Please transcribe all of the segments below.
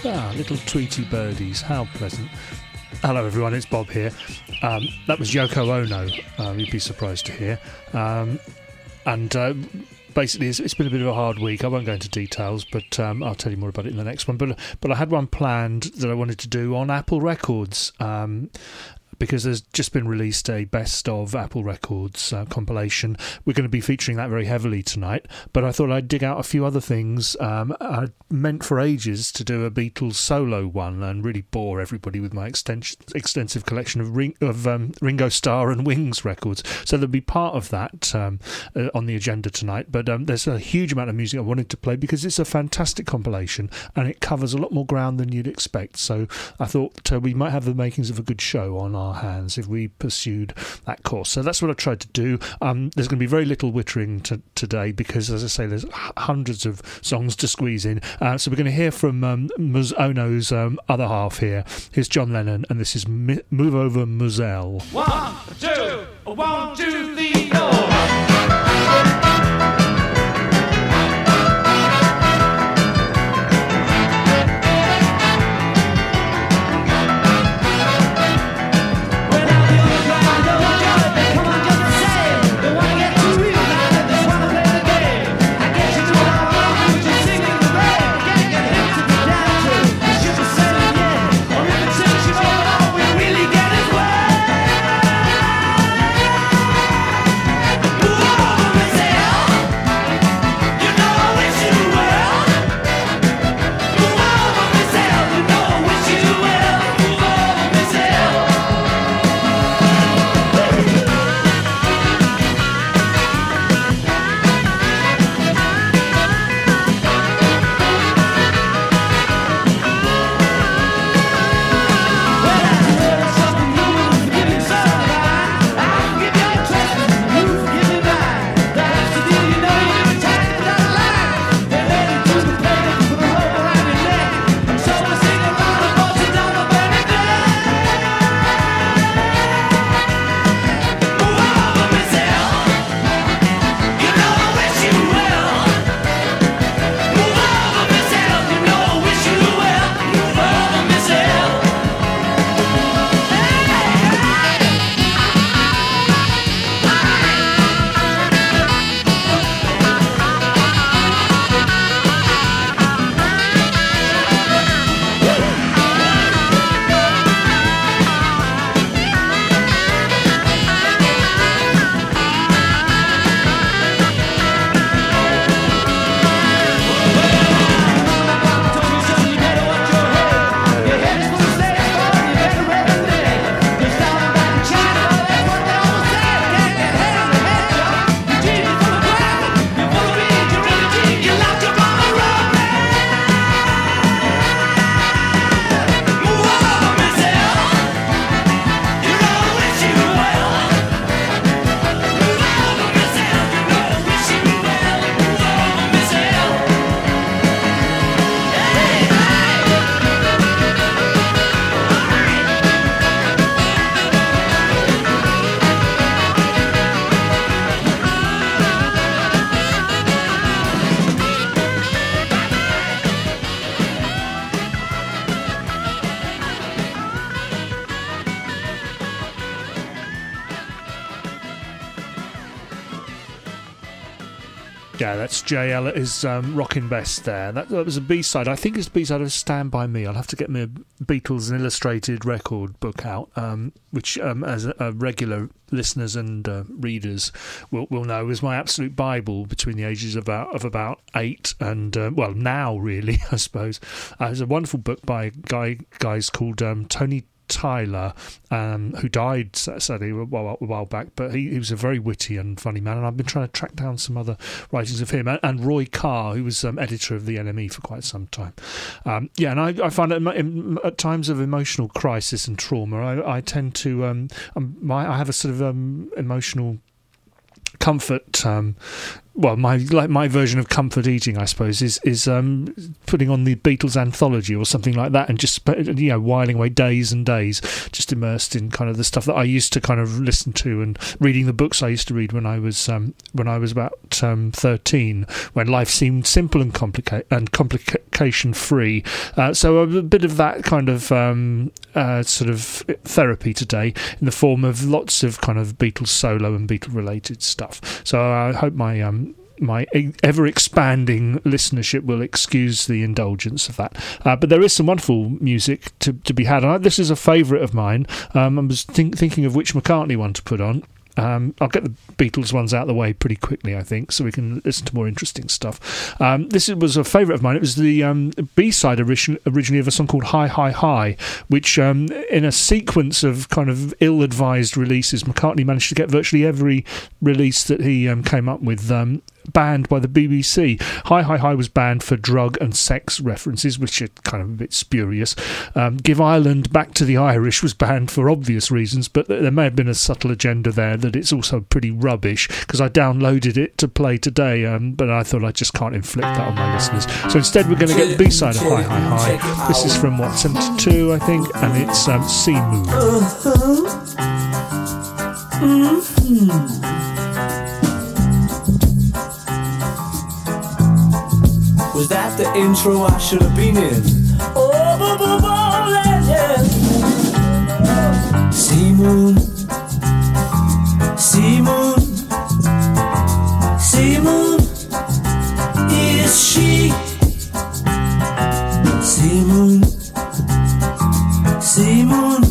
Little Tweety Birdies, how pleasant. Hello everyone, it's Bob here. That was Yoko Ono, you'd be surprised to hear. Basically, it's been a bit of a hard week. I won't go into details, but I'll tell you more about it in the next one. But I had one planned that I wanted to do on Apple Records, because there's just been released a best of Apple Records compilation. We're going to be featuring that very heavily tonight, but I thought I'd dig out a few other things. I meant for ages to do a Beatles solo one and really bore everybody with my extensive collection of Ringo Starr and Wings records. So there'll be part of that on the agenda tonight, but there's a huge amount of music I wanted to play because it's a fantastic compilation and it covers a lot more ground than you'd expect. So I thought we might have the makings of a good show on our hands if we pursued that course. So that's what I tried to do. There's going to be very little wittering today because, as I say, there's hundreds of songs to squeeze in. So we're going to hear from Ono's other half here. Here's John Lennon, and this is Move Over Moselle. 1, 2, 1, 2, 3, 4. Yeah, that's Jay Ellis' Rockin' Best there. That was a B-side. I think it's a B-side of Stand By Me. I'll have to get my Beatles Illustrated record book out, which, as regular listeners and readers will know, is my absolute Bible between the ages of about 8 and, well, now really, I suppose. It's a wonderful book by guys called Tony Tyler, who died sadly a while back, but he was a very witty and funny man, and I've been trying to track down some other writings of him, and Roy Carr, who was editor of the NME for quite some time. And I find that at times of emotional crisis and trauma, I tend to I have a sort of emotional comfort well, my version of comfort eating, I suppose, is putting on the Beatles anthology or something like that, and just whiling away days and days, just immersed in kind of the stuff that I used to kind of listen to, and reading the books I used to read when I was about 13, when life seemed simple and complication free. So a bit of that kind of sort of therapy today, in the form of lots of kind of Beatles solo and Beatle related stuff. So I hope my ever-expanding listenership will excuse the indulgence of that. But there is some wonderful music to be had. This is a favourite of mine. I was thinking of which McCartney one to put on. I'll get the Beatles ones out of the way pretty quickly, I think, so we can listen to more interesting stuff. This was a favourite of mine. It was the B-side originally of a song called Hi, Hi, Hi, which in a sequence of kind of ill-advised releases, McCartney managed to get virtually every release that he came up with banned by the BBC. Hi, Hi, Hi was banned for drug and sex references, which are kind of a bit spurious. Give Ireland Back to the Irish was banned for obvious reasons, but there may have been a subtle agenda there that it's also pretty rubbish, because I downloaded it to play today, but I thought I just can't inflict that on my listeners. So instead we're going to get the B-side of Hi, Hi, Hi. This is from, 72, I think, and it's Sea Moon. Was that the intro I should have been in? Oh, yeah. Sea Moon, Sea Moon, Sea Moon, is she? Sea Moon, Sea Moon,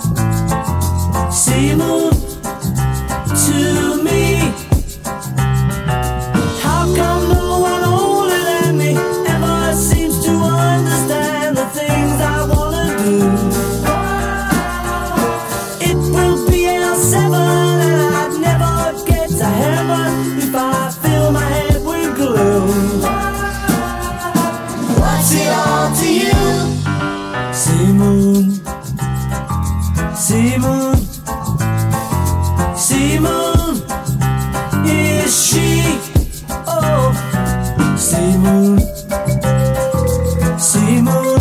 Sea Moon, to me. How come no one older than me ever seems to understand the things I wanna do? It will be L7 and I'd never get to heaven if I fill my head with glue. What's it all to you? Sea Moon, Sea Moon, Sea Moon, is she? Oh, Sea Moon, Sea Moon,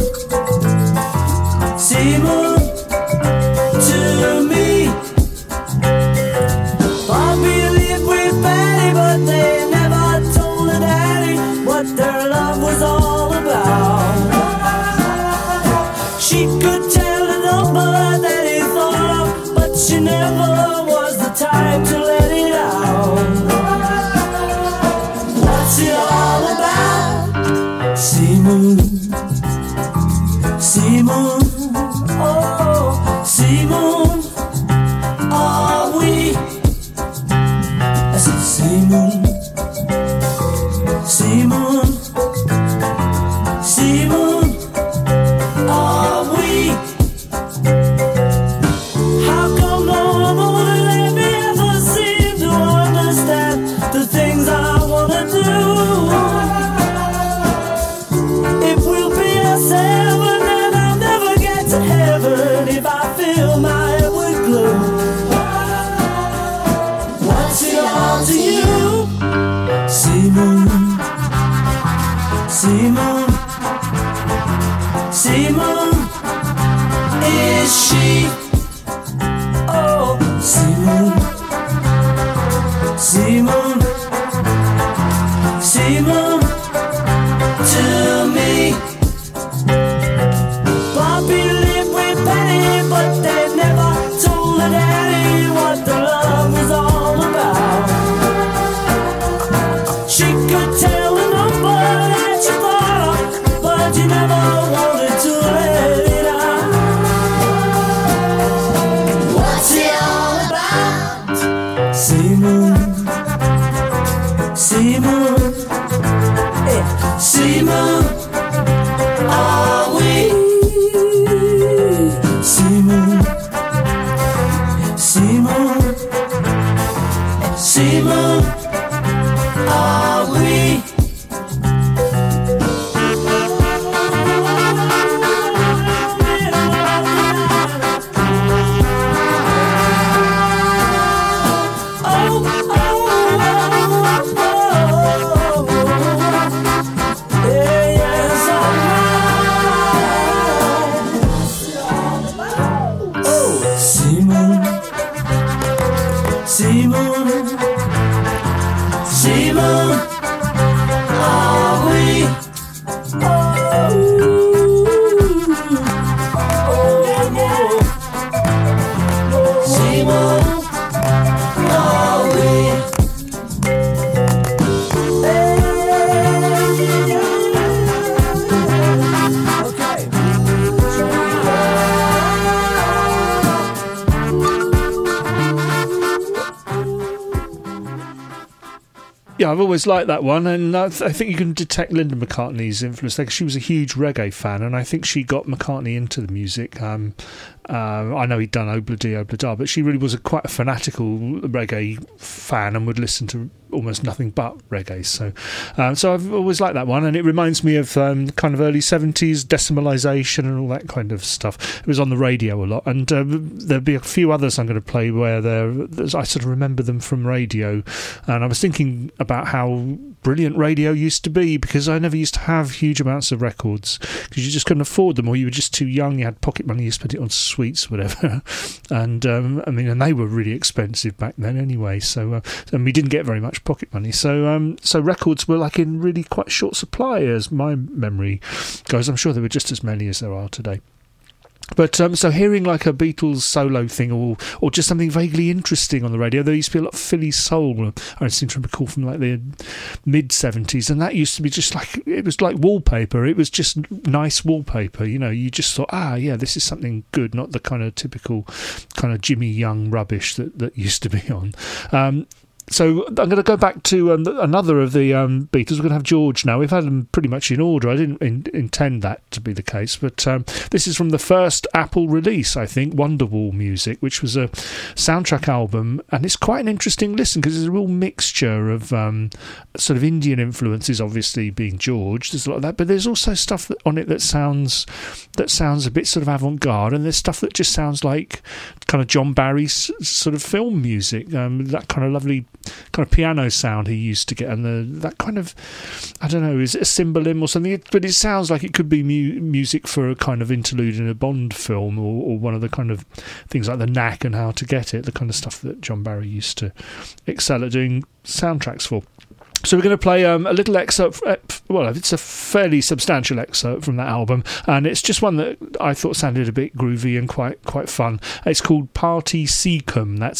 Sea Moon, to me. Bobby lived with Betty, but they never told her daddy what their love was all about. She could tell the number that he thought of, but she never was the type to let it out. What's it all about? Sea Moon, Sea Moon, oh, Sea Moon, are we? I said Sea Moon, Sea Moon, Sea Moon, are we? How come no one older than me ever seemed to understand the things I wanna do? It will be a 7 and I'll never get to heaven if I fill my head with glue. What's it all to you? Sea Moon, Sea Moon, Sea Moon, is she? Oh, Sea Moon, Sea Moon, Sea Moon, to me. Bobby lived with Penny, but they never told her daddy what the love was all about. She could tell the number that she thought of, but you never wanted to let it out. What's it all about? Sea Moon, Sea Moon, yeah. Sea Moon, are we? Sea Moon, Sea Moon, Sea Moon, are we? Oh, oh, oh, oh, oh. Simon, are we? Simon, are we? Yeah, I've always liked that one, and I think you can detect Linda McCartney's influence there. She was a huge reggae fan, and I think she got McCartney into the music. I know he'd done Obla Di Obla Da, but she really was quite a fanatical reggae fan and would listen to almost nothing but reggae. So I've always liked that one, and it reminds me of kind of early 70s decimalisation and all that kind of stuff. It was on the radio a lot, and there'll be a few others I'm going to play where I sort of remember them from radio, and I was thinking about how brilliant radio used to be, because I never used to have huge amounts of records because you just couldn't afford them, or you were just too young, you had pocket money, you spent it on sweets, whatever. And and they were really expensive back then anyway, so and we didn't get very much pocket money, so records were like in really quite short supply, as my memory goes. I'm sure there were just as many as there are today. But so hearing like a Beatles solo thing or just something vaguely interesting on the radio, there used to be a lot of Philly soul, I seem to recall, from like the mid-70s, and that used to be just like, it was like wallpaper. It was just nice wallpaper, you know. You just thought, yeah, this is something good, not the kind of typical kind of Jimmy Young rubbish that used to be on. So I'm going to go back to another of the Beatles. We're going to have George now. We've had them pretty much in order. I didn't intend that to be the case, but this is from the first Apple release, I think, Wonderwall Music, which was a soundtrack album, and it's quite an interesting listen because there's a real mixture of sort of Indian influences, obviously being George. There's a lot of that, but there's also stuff on it that sounds a bit sort of avant-garde, and there's stuff that just sounds like kind of John Barry's sort of film music, that kind of lovely kind of piano sound he used to get, and that kind of, I don't know, is it a cymbalim or something? But it sounds like it could be music for a kind of interlude in a Bond film, or one of the kind of things like The Knack and How to Get It, the kind of stuff that John Barry used to excel at doing soundtracks for. So we're going to play a little excerpt. Well, it's a fairly substantial excerpt from that album, and it's just one that I thought sounded a bit groovy and quite fun. It's called Party Seacombe. That's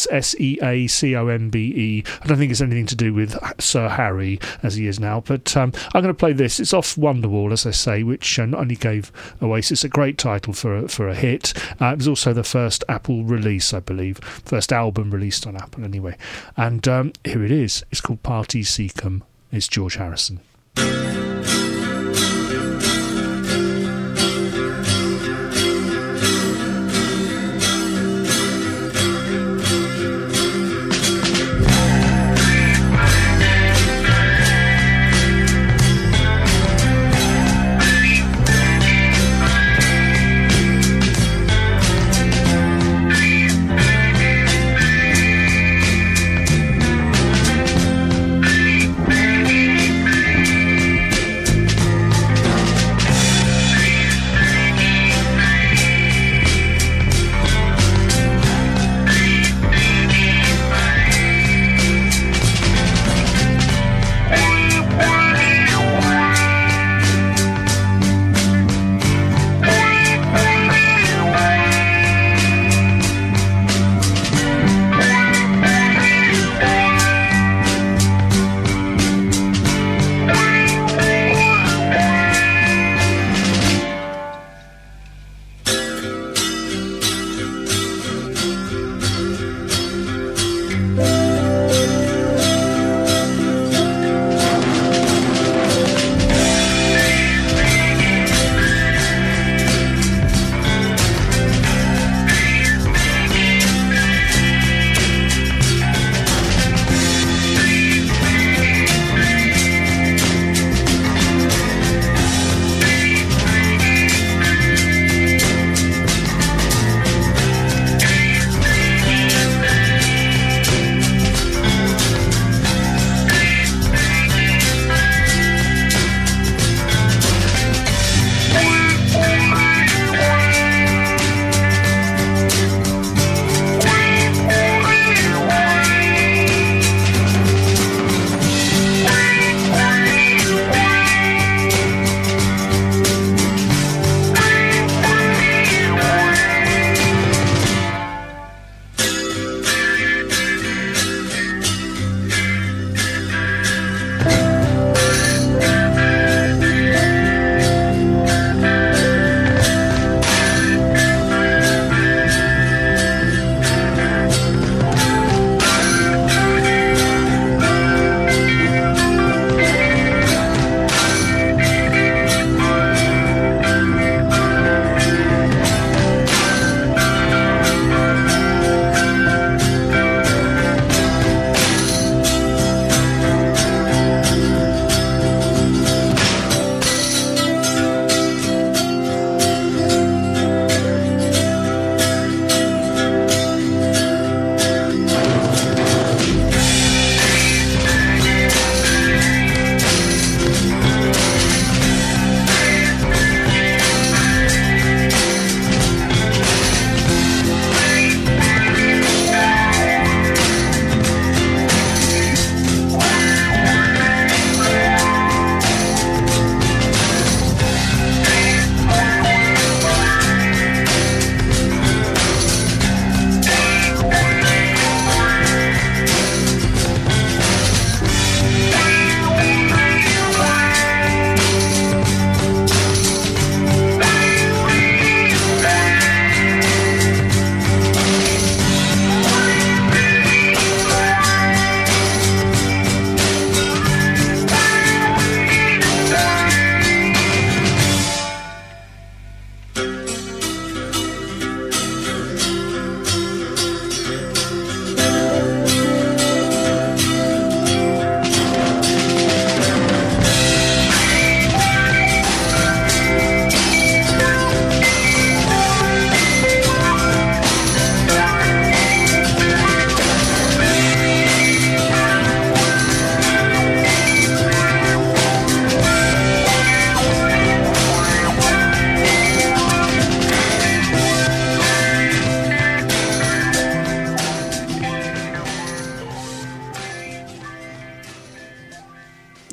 Seacombe. I don't think it's anything to do with Sir Harry as he is now, but I'm going to play this. It's off Wonderwall, as I say, which not only gave Oasis a great title for a hit, it was also the first Apple release, I believe, first album released on Apple anyway. And here it is. It's called Party Seacombe. It's George Harrison.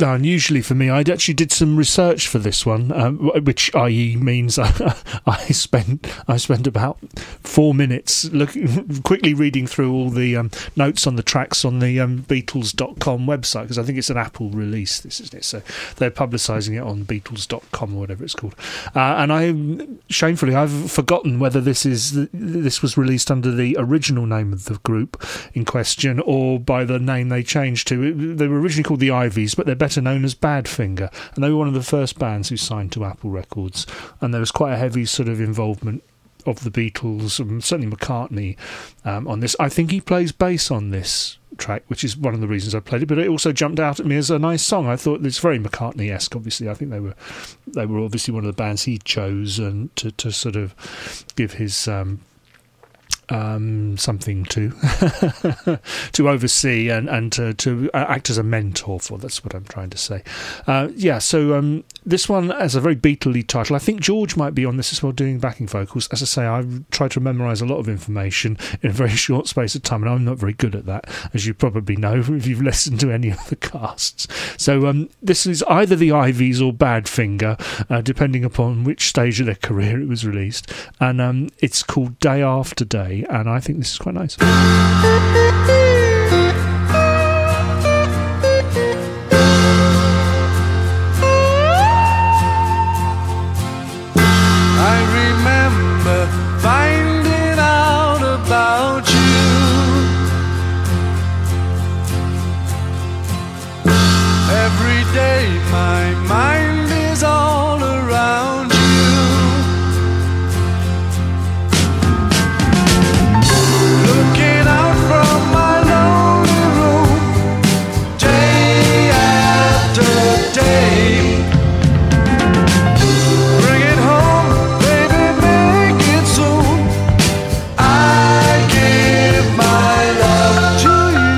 unusually for me. I actually did some research for this one, which i.e. means I spent about 4 minutes quickly reading through all the notes on the tracks on the Beatles.com website, because I think it's an Apple release, this, isn't it? So they're publicising it on Beatles.com or whatever it's called. And shamefully, I've forgotten whether this was released under the original name of the group in question or by the name they changed to. They were originally called the Ivies, but they're better known as Badfinger, and they were one of the first bands who signed to Apple Records, and there was quite a heavy sort of involvement of the Beatles, and certainly McCartney on this. I think he plays bass on this track, which is one of the reasons I played it, but it also jumped out at me as a nice song. I thought it's very McCartney-esque, obviously. I think they were obviously one of the bands he chose and to sort of give his something to to oversee and to act as a mentor for. That's what I'm trying to say. So this one has a very Beatle-y title. I think George might be on this as well, doing backing vocals. As I say, I've tried to memorise a lot of information in a very short space of time, and I'm not very good at that, as you probably know if you've listened to any of the casts. So this is either the Ivies or Badfinger, depending upon which stage of their career it was released, and it's called Day After Day, and I think this is quite nice. I remember finding out about you. Every day my mind is all around you. Looking out from my lonely room, day after day. Bring it home, baby, make it soon. I give my love to you.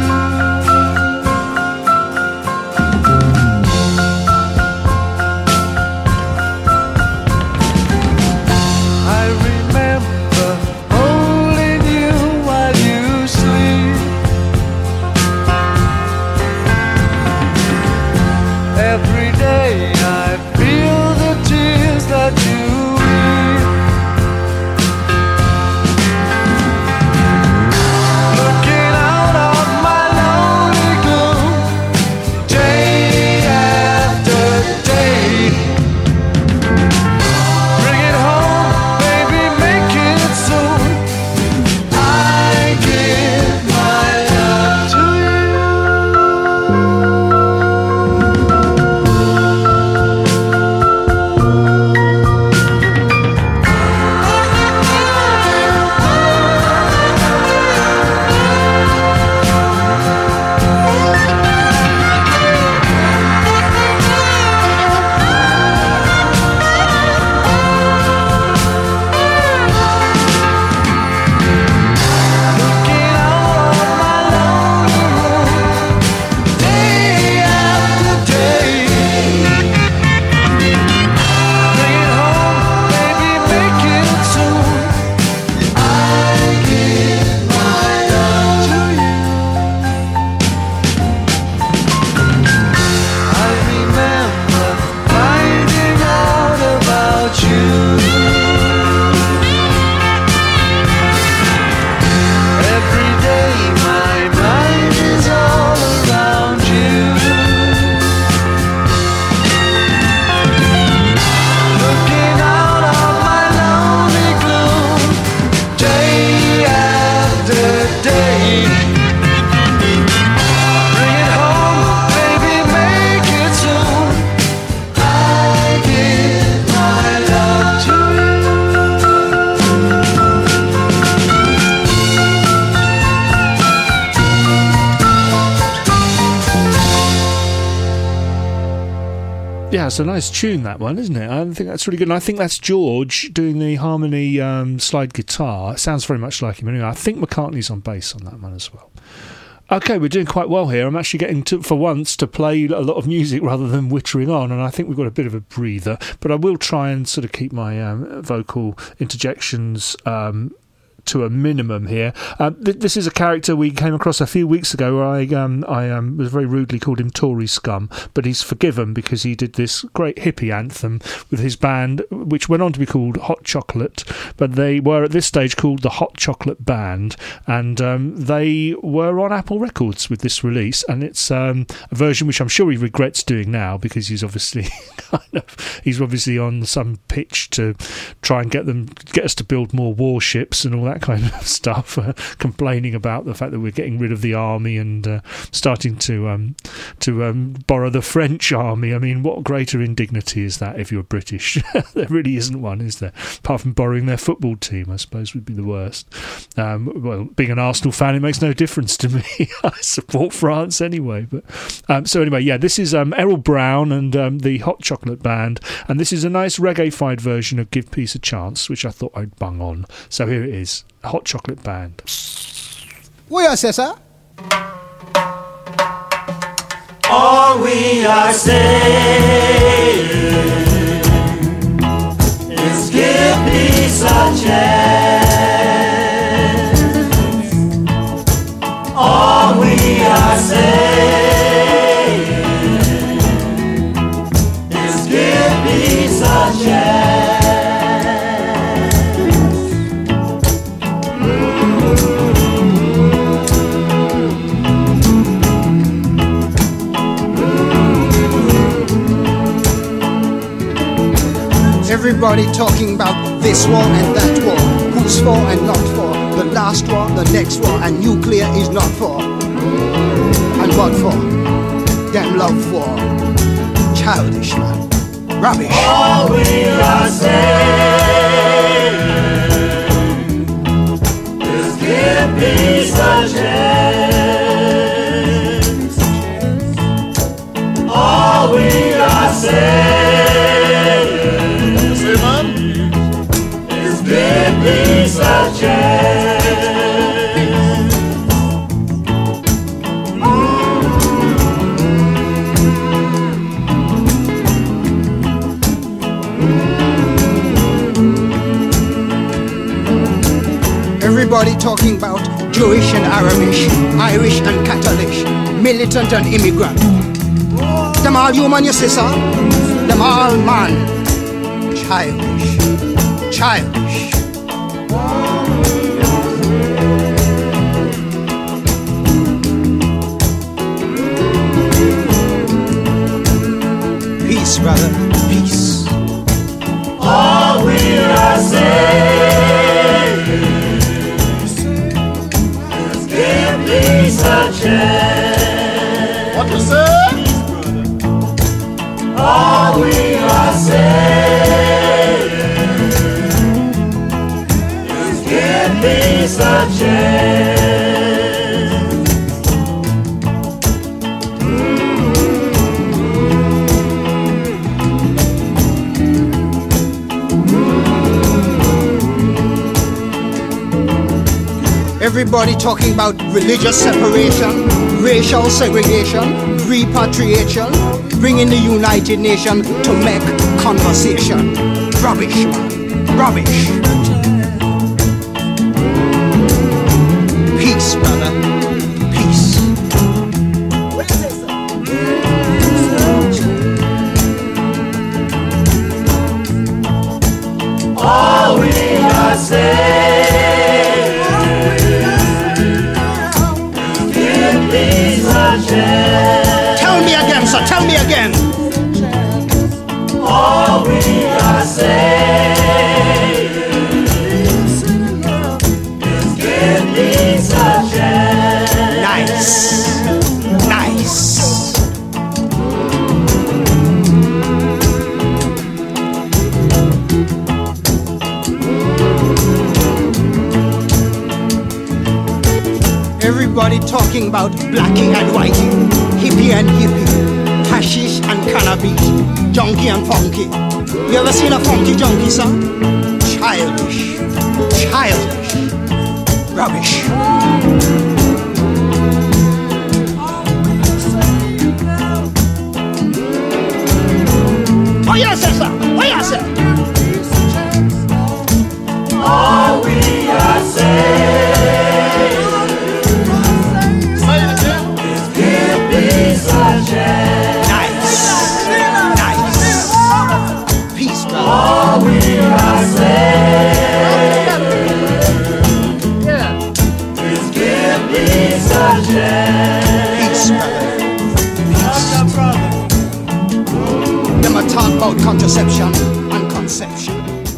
I remember holding you while you sleep. Every day I feel the tears that you weep. Looking out of my lonely gloom, day after day. Bring it home, baby, make it soon. I give my love to you. Looking out of my lonely room, day after day. Bring it home, baby, make it soon. I give my love to you. I remember finding out about you. Every day my mind is all around you. Looking out of my lonely gloom, day after day. Bring it home, baby, make it soon. I give my love to you. Yeah, it's a nice tune, that one, isn't it? I think that's really good. And I think that's George doing the harmony slide guitar. It sounds very much like him anyway. I think McCartney's on bass on that one as well. Okay, we're doing quite well here. I'm actually getting to, for once, to play a lot of music rather than wittering on, and I think we've got a bit of a breather. But I will try and sort of keep my vocal interjections to a minimum here. This is a character we came across a few weeks ago where I was very rudely called him Tory scum, but he's forgiven because he did this great hippie anthem with his band, which went on to be called Hot Chocolate, but they were at this stage called the Hot Chocolate Band, and they were on Apple Records with this release, and it's a version which I'm sure he regrets doing now because he's obviously on some pitch to try and get us to build more warships and all that kind of stuff, complaining about the fact that we're getting rid of the army and starting to borrow the French army. I mean, what greater indignity is that if you're British? There really isn't one, is there? Apart from borrowing their football team, I suppose would be the worst. Well, being an Arsenal fan, it makes no difference to me. I support France anyway. But so anyway, yeah, this is Errol Brown and the Hot Chocolate Band, and this is a nice reggae-fied version of Give Peace a Chance, which I thought I'd bung on. So here it is, Hot Chocolate Band. What you say, sir? All we are saying is give peace a chance. All we are saying is give peace a chance. Everybody talking about this war and that war, who's for and not for, the last war, the next war, and nuclear is not for. And what for? Them love for. Childish, man. Rubbish. All we are saying is give peace a chance. All we are saying is give peace a chance. Everybody talking about Jewish and Arabish, Irish and Catholic, militant and immigrant. Them all human, you see, sir? Them all man. Childish. Childish. Peace, brother. Peace. All we are saying is give peace a chance. What you say? All we are saying is give peace a chance. Everybody talking about religious separation, racial segregation, repatriation, bringing the United Nations to make conversation. Rubbish, man. Rubbish. Peace, brother. Peace. All we are saying Tell me again, sir. Tell me again. all we are saying is give peace a chance. Nice. Nice. Everybody talking about blackie and whitey, hippie and hippie, hashish and cannabis, junkie and funky. You ever seen a funky junkie, sir? Childish. Childish. Rubbish. What you say, sir? What you say? All we are saying about contraception and conception.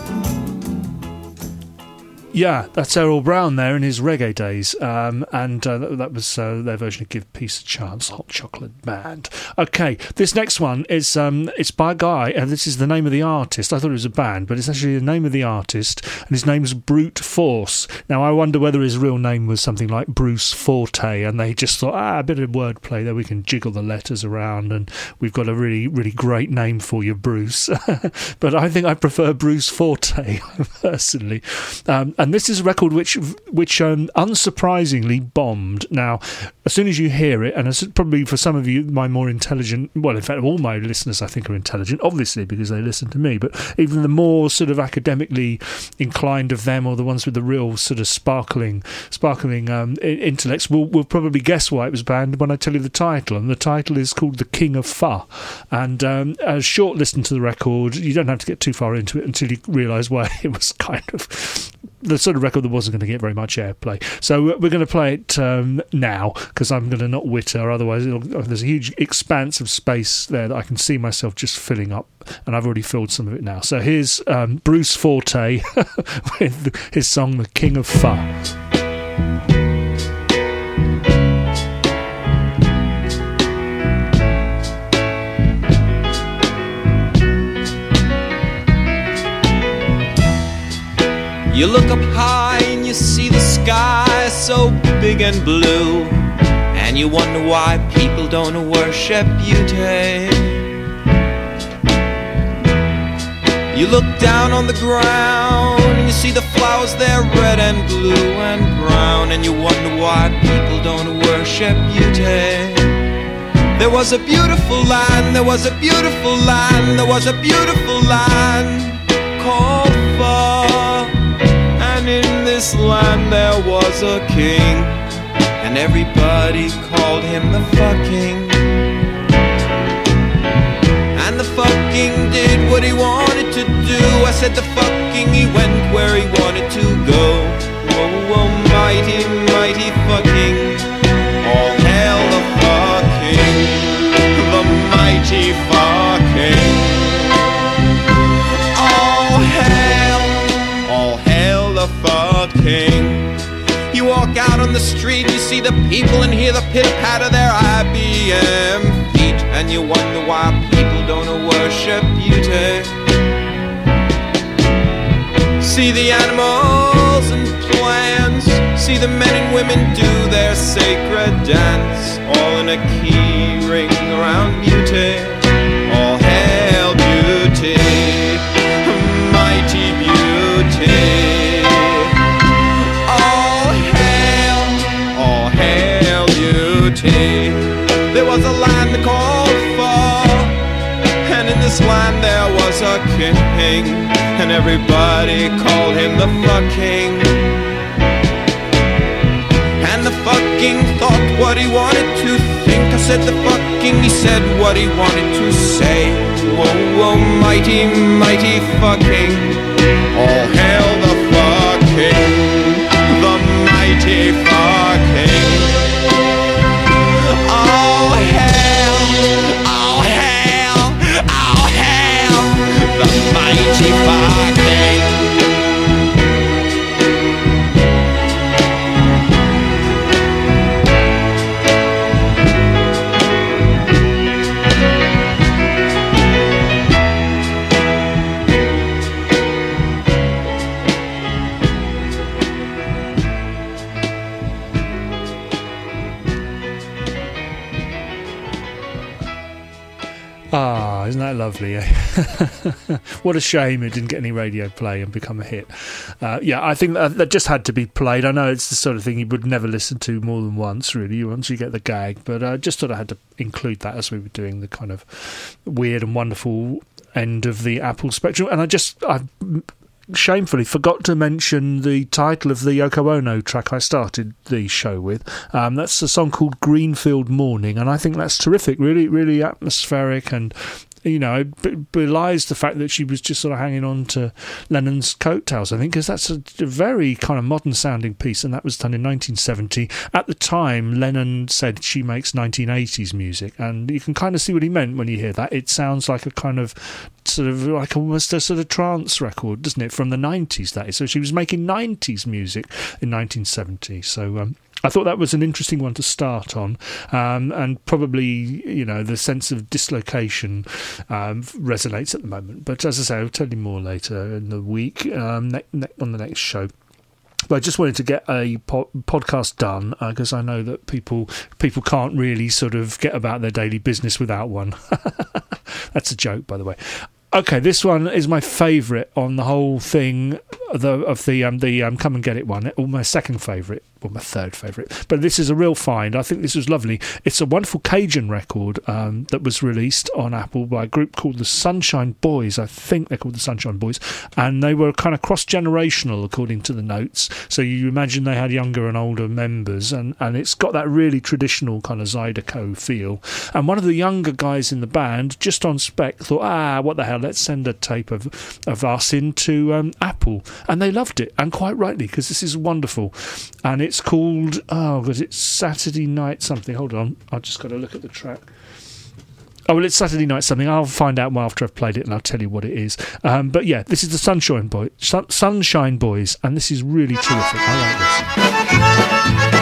Yeah, that's Errol Brown there in his reggae days, and that was their version of "Give Peace a Chance," Hot Chocolate Band. Okay, this next one is it's by a guy, and this is the name of the artist. I thought it was a band, but it's actually the name of the artist, and his name's Brute Force. Now, I wonder whether his real name was something like Bruce Forte, and they just thought, a bit of wordplay there, we can jiggle the letters around, and we've got a really, really great name for you, Bruce. But I think I prefer Bruce Forte, personally. And this is a record which unsurprisingly bombed. Now, as soon as you hear it, and it's probably for some of you, my more intelligent, well, in fact, all my listeners I think are intelligent, obviously, because they listen to me, but even the more sort of academically inclined of them, or the ones with the real sort of sparkling intellects, will probably guess why it was banned when I tell you the title. And the title is called The King of Fa. And a short listen to the record, you don't have to get too far into it until you realise why it was kind of the sort of record that wasn't going to get very much airplay. So we're going to play it now, because I'm going to not witter, otherwise there's a huge expanse of space there that I can see myself just filling up, and I've already filled some of it now. So here's Bruce Forte with his song The King of Fa. You look up high and you see the sky so big and blue, and you wonder why people don't worship beauty. You look down on the ground and you see the flowers, they're red and blue and brown, and you wonder why people don't worship beauty. There was a beautiful land, there was a beautiful land, there was a beautiful land called Fa. And in this land there was a king, and everybody called him the fucking. And the fucking did what he wanted to do. I said the fucking, he went where he wanted to go. Oh, oh, mighty, mighty fucking. All hail the fucking, the mighty fucking. All hail the fucking. You walk out on the street, you see the people and hear the pitter-patter of their IBM feet, and you wonder why people don't worship beauty. See the animals and plants, see the men and women do their sacred dance, all in a key ring around beauty. All hail beauty, mighty beauty. There was a land called Fa, and in this land there was a king, and everybody called him the fucking. And the fucking thought what he wanted to think. I said the fucking, he said what he wanted to say. Whoa, whoa, mighty, mighty fucking. All hail the fucking, the mighty fucking. All hail, all hail, all hail, the mighty fucking. Ah, isn't that lovely? Eh? What a shame it didn't get any radio play and become a hit. Yeah, I think that just had to be played. I know it's the sort of thing you would never listen to more than once, really, once you get the gag. But I just thought I had to include that as we were doing the kind of weird and wonderful end of the Apple Spectrum. And I shamefully forgot to mention the title of the Yoko Ono track I started the show with. That's a song called Greenfield Morning, and I think that's terrific, really, really atmospheric, and you know, it belies the fact that she was just sort of hanging on to Lennon's coattails, I think, because that's a very kind of modern sounding piece, and that was done in 1970. At the time, Lennon said she makes 1980s music, and you can kind of see what he meant when you hear that. It sounds like a kind of sort of like almost a sort of trance record, doesn't it, from the 90s, that is. So she was making 90s music in 1970. So I thought that was an interesting one to start on, and probably, you know, the sense of dislocation resonates at the moment. But as I say, I'll tell you more later in the week on the next show. But I just wanted to get a podcast done because I know that people can't really sort of get about their daily business without one. That's a joke, by the way. Okay, this one is my favourite on the whole thing of the Come and Get It one, or my second favourite, or my third favourite. But this is a real find. I think this was lovely. It's a wonderful Cajun record that was released on Apple by a group called the Sunshine Boys. I think they're called the Sunshine Boys. And they were kind of cross-generational, according to the notes. So you imagine they had younger and older members. And it's got that really traditional kind of Zydeco feel. And one of the younger guys in the band, just on spec, thought, what the hell, let's send a tape of us into Apple. And they loved it, and quite rightly, because this is wonderful. And it's called, it's Saturday Night something. Hold on, I've just got to look at the track. Oh, well, it's Saturday Night something. I'll find out more after I've played it, and I'll tell you what it is. But yeah, this is the Sunshine Boys, and this is really terrific. I like this.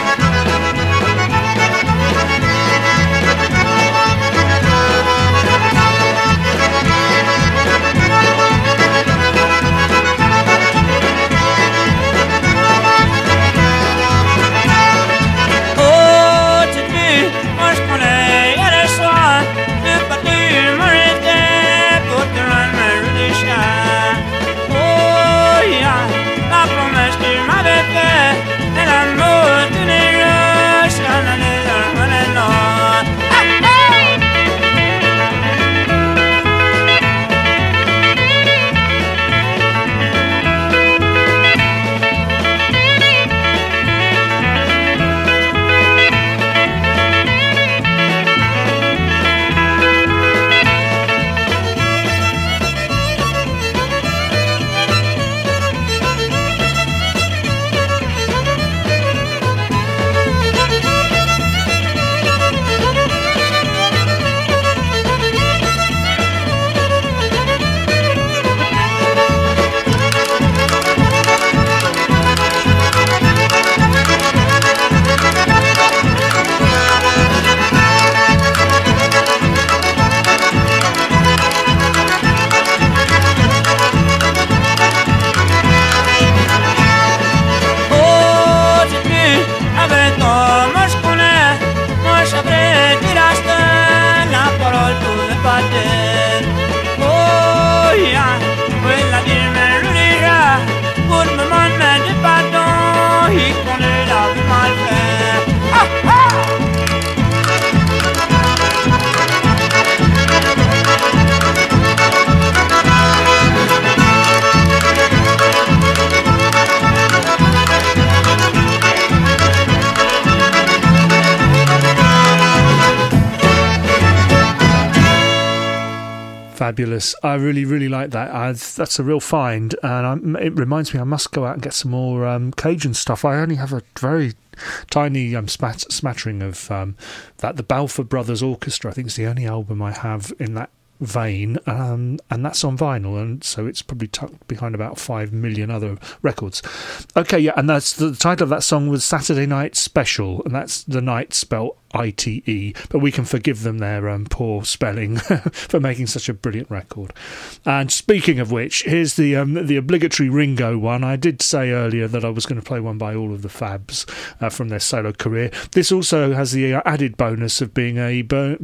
Fabulous. I really, really like that. That's a real find, and it reminds me I must go out and get some more Cajun stuff. I only have a very tiny smattering of that. The Balfour Brothers Orchestra, I think, is the only album I have in that vein, and that's on vinyl, and so it's probably tucked behind about 5 million other records. Okay, yeah, and that's the title of that song was Saturday Night Special, and that's the night spelled ITE, but we can forgive them their poor spelling for making such a brilliant record. And speaking of which, here's the obligatory Ringo one. I did say earlier that I was going to play one by all of the Fabs from their solo career. This also has the added bonus of being a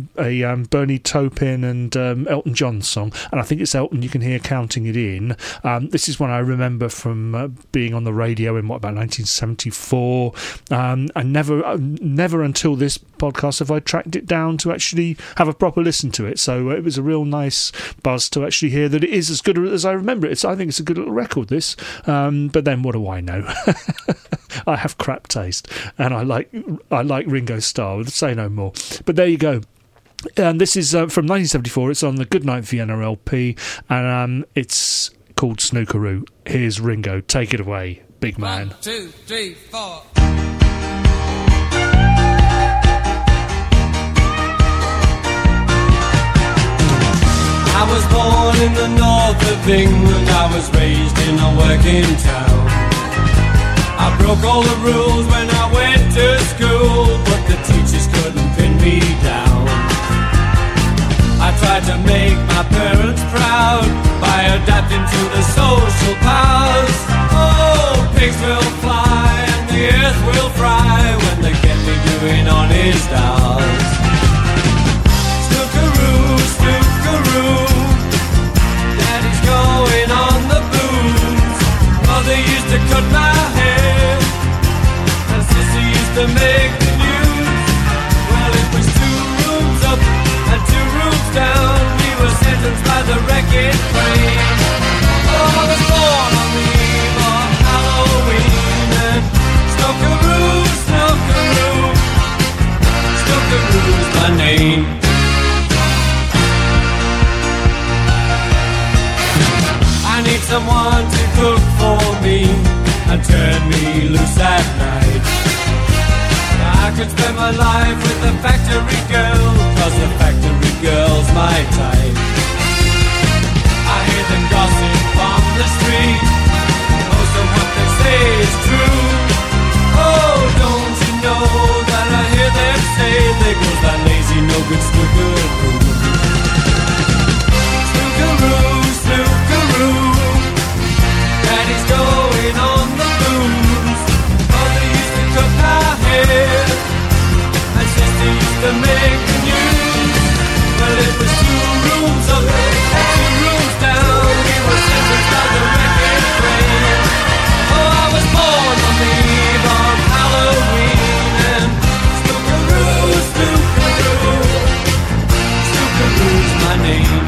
Bernie Taupin and Elton John song, and I think it's Elton, you can hear counting it in. This is one I remember from being on the radio in about 1974, and never until this podcast have I tracked it down to actually have a proper listen to it. So it was a real nice buzz to actually hear that it is as good as I remember it. I think it's a good little record, this. But then what do I know? I have crap taste, and I like Ringo Starr. Say no more. But there you go. And this is from 1974. It's on the Goodnight Vienna LP, and it's called Snookeroo. Here's Ringo. Take it away, big man. 1, 2, 3, 4. I I was born in the north of England, I was raised in a working town. I broke all the rules when I went to school, but the teachers couldn't pin me down. I tried to make my parents proud by adapting to the social powers. Oh, pigs will fly and the earth will fry when they get me doing honest hours. Snookeroo, snookeroo, Daddy's going on the booze. Mother used to cut my hair and Sister used to make the news. Well, it was 2 rooms up and 2 rooms down. We were sentenced by the wrecking train. Oh, I was born on the eve of Halloween. And snookeroo, snookeroo, snookeroo's my name. I need someone to cook for me and turn me loose at night. I could spend my life with a factory girl, 'cause the factory girl's my type. I hear them gossip on the street, most of what they say is true. Oh, don't you know that I hear them say there goes that lazy no good snookeroo. Snookeroo, snookeroo, Daddy's going on the booze. Mother used to cut my hair and Sister used to make the news. Well, it was 2 rooms up and 2 rooms down. We were sentenced by the wrecking train. Oh, I was born on the eve of Halloween. And snookeroo, snookeroo, snookeroo's my name.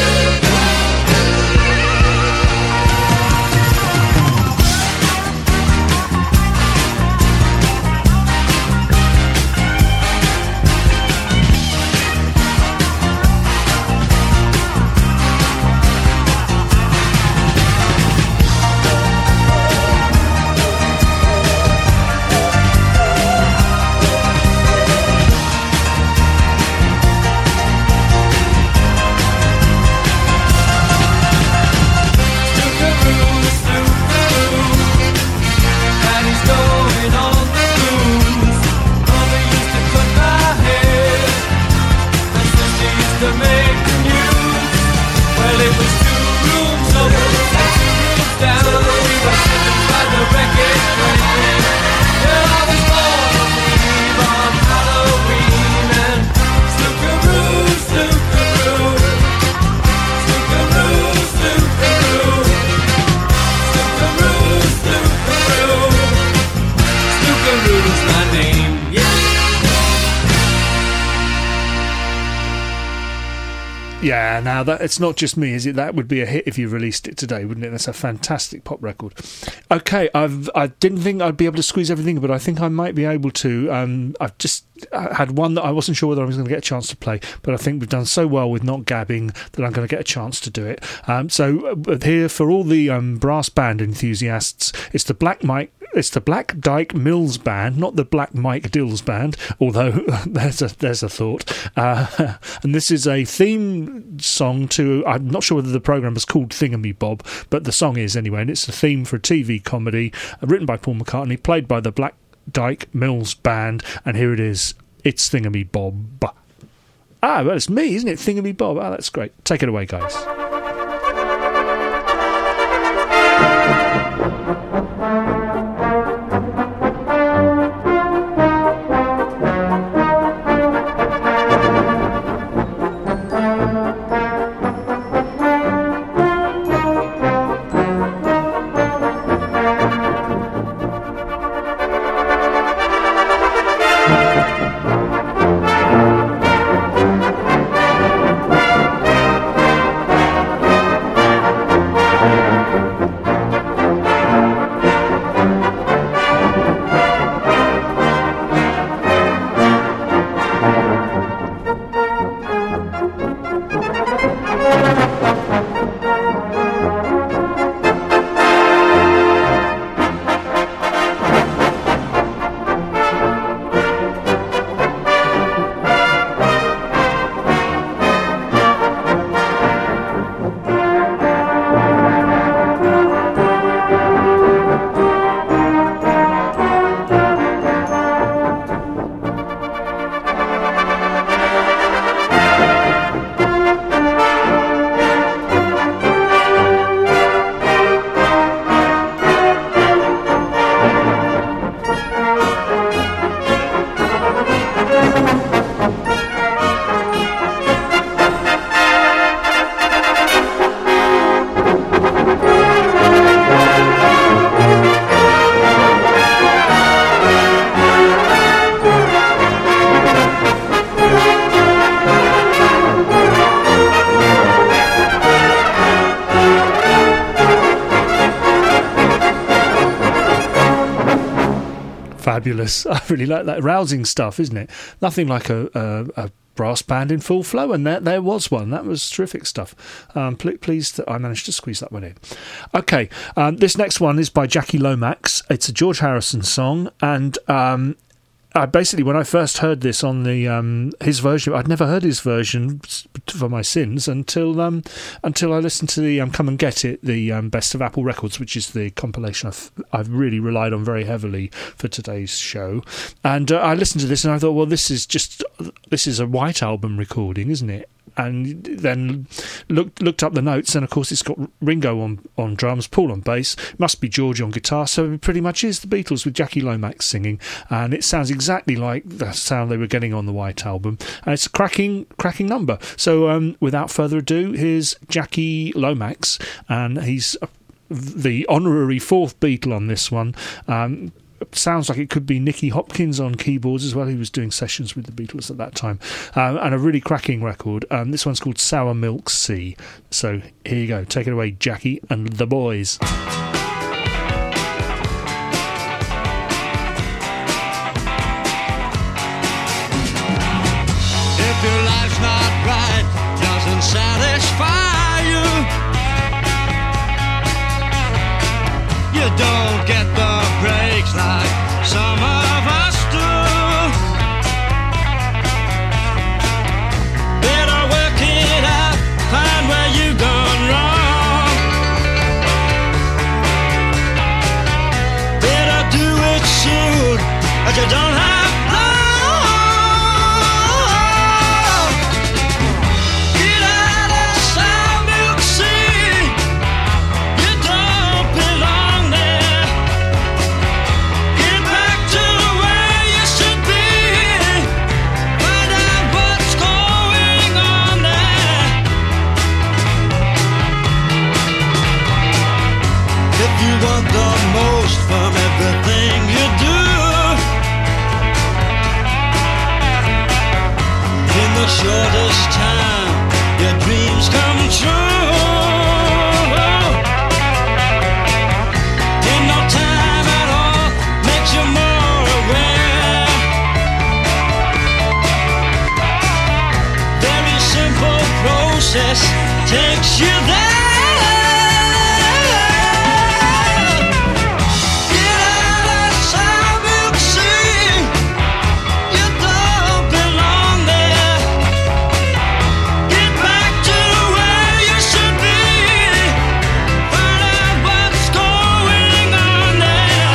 Yeah, now that it's not just me, is it? That would be a hit if you released it today, wouldn't it? That's a fantastic pop record. Okay, I didn't think I'd be able to squeeze everything, but I think I might be able to. I've just had one that I wasn't sure whether I was going to get a chance to play, but I think we've done so well with not gabbing that I'm going to get a chance to do it. So here for all the brass band enthusiasts, it's the Black Dyke Mills Band, not the Black Mike Dills Band, although there's a thought. And this is a theme song to, I'm not sure whether the programme is called Thingamy Bob, but the song is anyway, and it's a theme for a TV comedy written by Paul McCartney, played by the Black Dyke Mills Band, and here it is. It's Thingamy Bob. Well, it's me, isn't it? Thingamy Bob. That's great. Take it away, guys. Fabulous. I really like that. Rousing stuff, isn't it? Nothing like a brass band in full flow, and there was one. That was terrific stuff. Pleased that I managed to squeeze that one in. Okay, this next one is by Jackie Lomax. It's a George Harrison song, and basically, when I first heard this on the his version, I'd never heard his version for my sins until I listened to the Come and Get It, the Best of Apple Records, which is the compilation I've really relied on very heavily for today's show. And I listened to this and I thought, well, this is a White Album recording, isn't it? And then looked up the notes, and of course it's got Ringo on drums, Paul on bass, must be George on guitar, so it pretty much is the Beatles with Jackie Lomax singing, and it sounds exactly like the sound they were getting on the White Album, and it's a cracking number. So without further ado, here's Jackie Lomax, and he's the honorary fourth Beatle on this one. Sounds like it could be Nicky Hopkins on keyboards as well. He was doing sessions with the Beatles at that time, and a really cracking record. This one's called Sour Milk Sea. So here you go, take it away, Jackie and the boys. If your life's not right, doesn't satisfy you, you don't get the breaks like some of us do. Better work it out, find where you've gone wrong. Better do it soon, but you don't have long. Get out of Sour Milk Sea, you don't belong there. Get back to where you should be, find out what's going on there. If you want the most from everything you do, in the shortest time, your dreams come true. In no time at all, makes you more aware. Very simple process takes you there. Get out of Sour Milk Sea, you don't belong there. Get back to where you should be, find out what's going on there.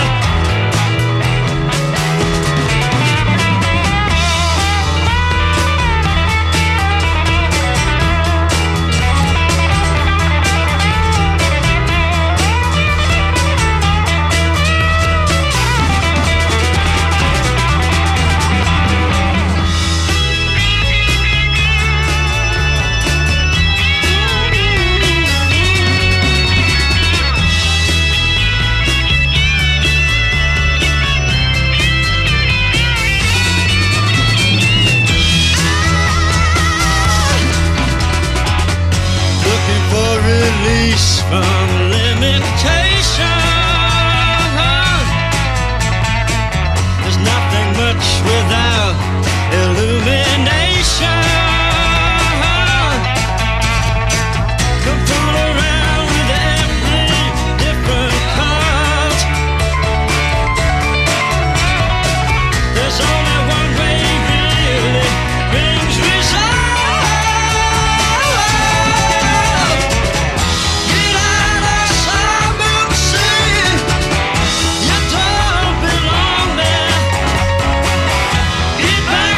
Looking for release from limitation. There's nothing much without illumination. Come fool around with every different card. There's only one way really brings result. Get out of Sour Milk Sea, you don't belong there. Get back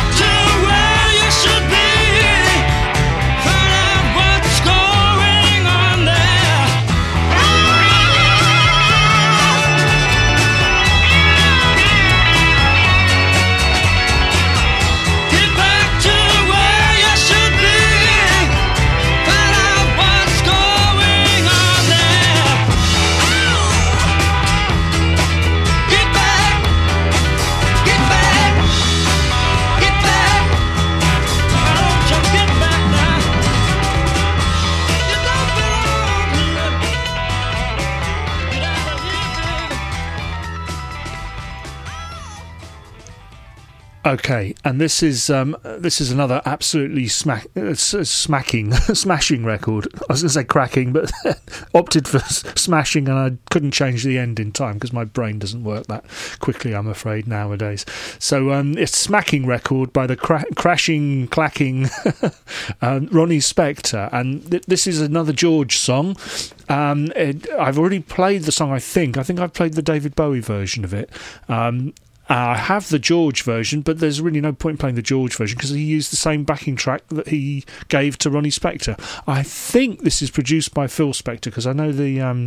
Okay, and this is another absolutely smashing record. I was going to say cracking, but opted for smashing, and I couldn't change the end in time because my brain doesn't work that quickly, I'm afraid, nowadays. So it's a smacking record by the crashing, clacking Ronnie Spector, and this is another George song. I've already played the song, I think I've played the David Bowie version of it. I have the George version, but there's really no point in playing the George version because he used the same backing track that he gave to Ronnie Spector. I think this is produced by Phil Spector because I know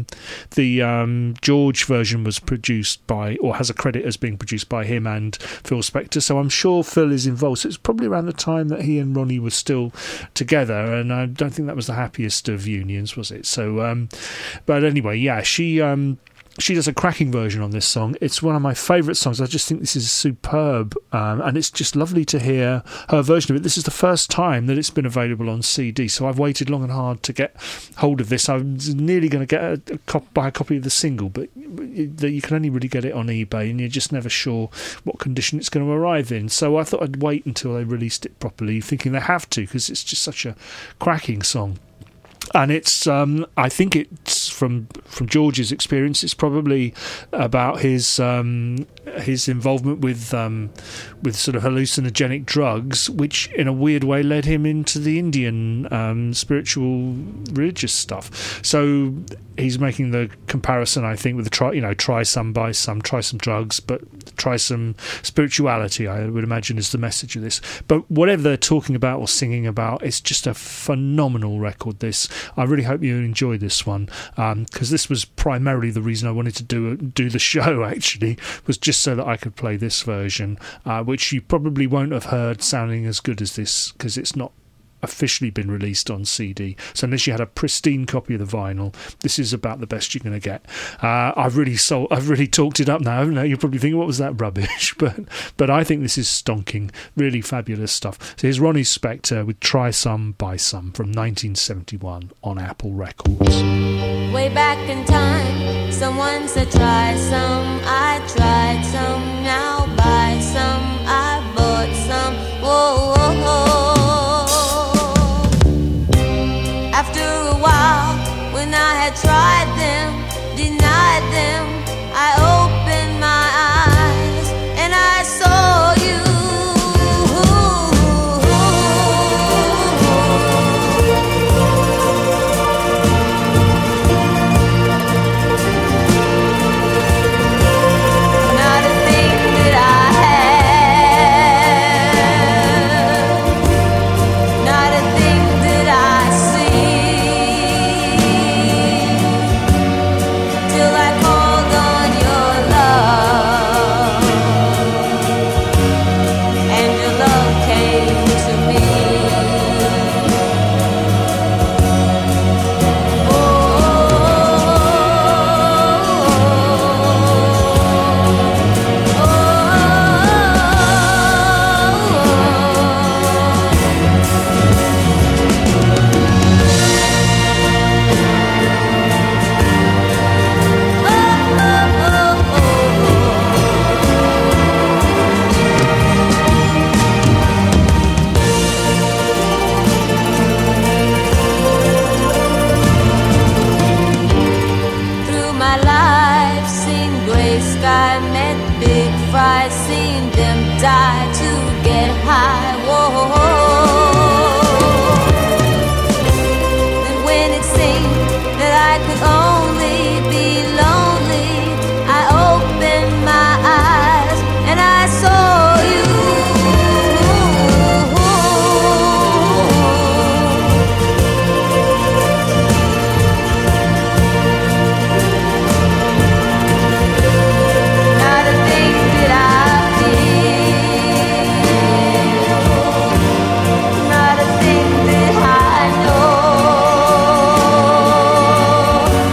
the George version was produced by, or has a credit as being produced by him and Phil Spector, so I'm sure Phil is involved. So it's probably around the time that he and Ronnie were still together, and I don't think that was the happiest of unions, was it? So, but anyway, yeah, she does a cracking version on this song. It's one of my favourite songs. I just think this is superb, and it's just lovely to hear her version of it. This is the first time that it's been available on CD, so I've waited long and hard to get hold of this. I was nearly going to get buy a copy of the single, but you can only really get it on eBay, and you're just never sure what condition it's going to arrive in. So I thought I'd wait until they released it properly, thinking they have to, because it's just such a cracking song. And it's, I think it's from George's experience. It's probably about his involvement with sort of hallucinogenic drugs, which in a weird way led him into the Indian spiritual religious stuff. So he's making the comparison, I think, with the try some, buy some, try some drugs, but try some spirituality, I would imagine, is the message of this. But whatever they're talking about or singing about, it's just a phenomenal record, this. I really hope you enjoy this one, because this was primarily the reason I wanted to do the show, actually, was just so that I could play this version, which you probably won't have heard sounding as good as this, because it's not officially been released on CD. So unless you had a pristine copy of the vinyl, this is about the best you're going to get. I've really talked it up now, haven't I? You're probably thinking, what was that rubbish? But I think this is stonking, really fabulous stuff. So here's Ronnie Spector with Try Some, Buy Some from 1971 on Apple Records. Way back in time, someone said try some, I tried some, now buy some, I bought some, whoa, whoa, whoa. After a while, when I had tried them, denied them, I opened my eyes and I saw you. Not a thing that I had, not a thing that I see. Till I called on your love, and your love came to me. Through my life, seen gray sky, met big fries, seen them die to get high. Whoa. Then when it seemed that I could only be lonely, I opened my eyes and I saw you. Not a thing that I feel, not a thing that I know.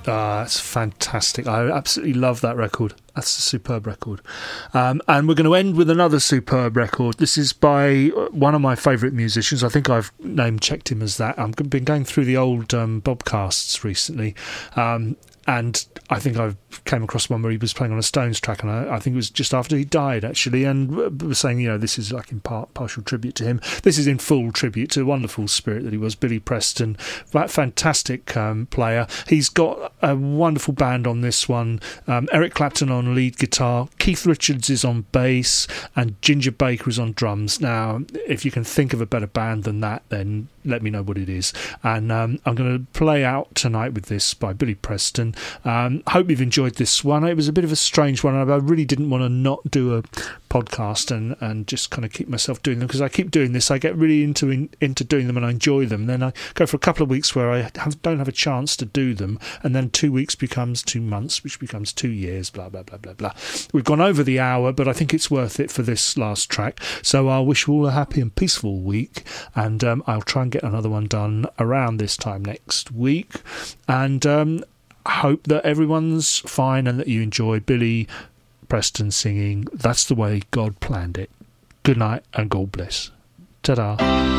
That's fantastic. I absolutely love that record. That's a superb record. And we're going to end with another superb record. This is by one of my favourite musicians. I think I've name-checked him as that. I've been going through the old Bobcasts recently. And I think I came across one where he was playing on a Stones track, and I think it was just after he died, actually, and was saying, this is like in partial tribute to him. This is in full tribute to the wonderful spirit that he was, Billy Preston, that fantastic player. He's got a wonderful band on this one. Eric Clapton on lead guitar, Keith Richards is on bass, and Ginger Baker is on drums. Now, if you can think of a better band than that, then let me know what it is. And I'm going to play out tonight with this by Billy Preston. Hope you've enjoyed this one. It was a bit of a strange one. I really didn't want to not do a podcast and just kind of keep myself doing them, because I keep doing this. I get really into doing them and I enjoy them. Then I go for a couple of weeks where I don't have a chance to do them, and then 2 weeks becomes 2 months, which becomes 2 years, blah, blah, blah, blah, blah. We've gone over the hour, but I think it's worth it for this last track. So I'll wish you all a happy and peaceful week, and I'll try and get another one done around this time next week. And hope that everyone's fine and that you enjoy Billy Preston singing That's the Way God Planned It. Good night and God bless. Ta-da.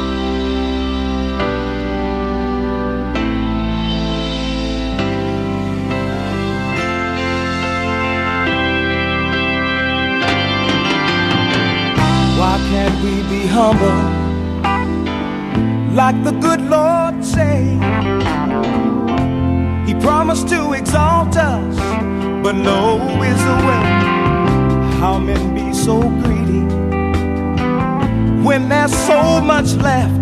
Why can't we be humble like the good Lord say? He promised to exalt us, but low is the way. How men be so greedy when there's so much left.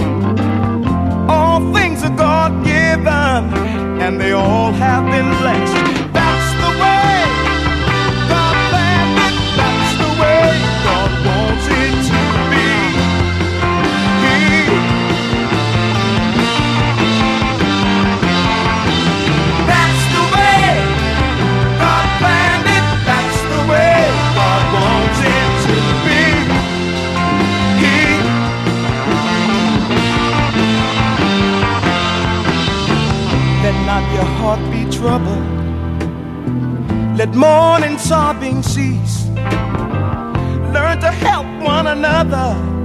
All things are God-given, and they all have been blessed. That's the way God planned it. That's the way God wants it to be. That's the way God planned it. That's the way God wants it to be. Let not your heart be troubled. Let mourning, sobbing cease. Learn to help one another.